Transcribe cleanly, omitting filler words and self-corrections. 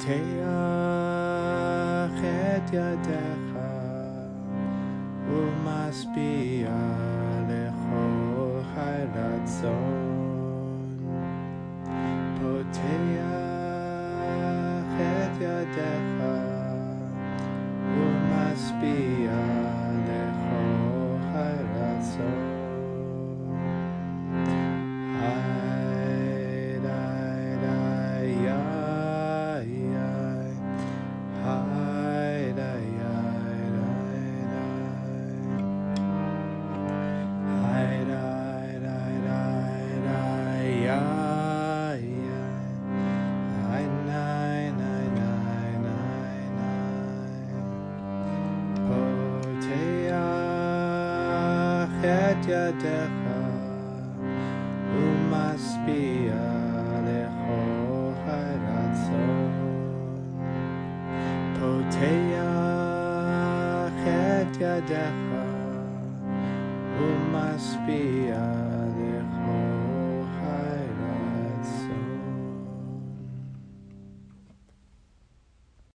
את ידך ומשפיע לכל חי רצון. פותח את ידך ומשפיע לכל חי רצון. את ידך ומשפיע לכל חי רצון. פותח את ידך ומשפיע